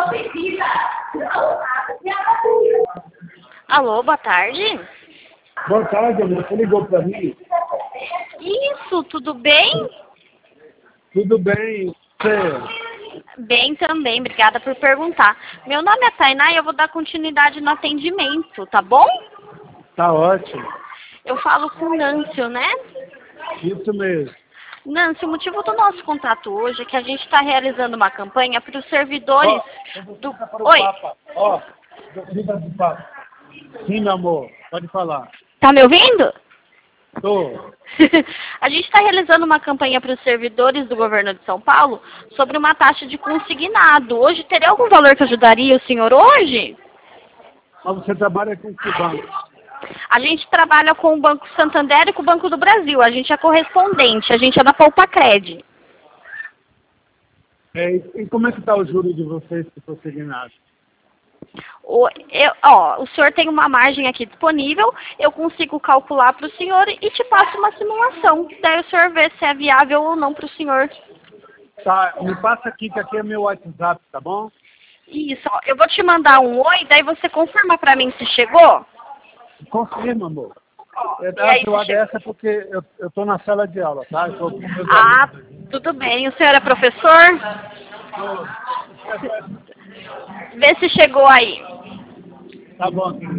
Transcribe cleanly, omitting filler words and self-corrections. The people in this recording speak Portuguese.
Alô, boa tarde. Boa tarde, amor. Você ligou para mim? Isso, tudo bem? Tudo bem? Você? Bem também, obrigada por perguntar. Meu nome é Tainá e eu vou dar continuidade no atendimento, tá bom? Tá ótimo. Eu falo com o Nâncio, né? Isso mesmo. Nâncio, o motivo do nosso contato hoje é que a gente está realizando uma campanha para os servidores do... Oi, Ó, liga pro Papa. Sim, meu amor. Pode falar. tá me ouvindo? Tô. A gente está realizando uma campanha para os servidores do governo de São Paulo sobre uma taxa de consignado. Hoje teria algum valor que ajudaria o senhor hoje? Mas você trabalha com que banco? A gente trabalha com o Banco Santander e com o Banco do Brasil. A gente é correspondente, a gente é da Poupa-Cred. E como é que tá o juro de vocês se for signado? O senhor tem uma margem aqui disponível, eu consigo calcular para o senhor e te passo uma simulação. Daí o senhor vê se é viável ou não para o senhor. Tá, me passa aqui que aqui é meu WhatsApp, tá bom? Isso, ó, eu vou te mandar um oi, daí você confirma para mim se chegou. Confirma, amor. E aí, A dessa é porque eu tô na sala de aula, tá? Eu tô com meus alunos. Tudo bem. O senhor é professor? Vê se chegou aí. Tá bom, querido.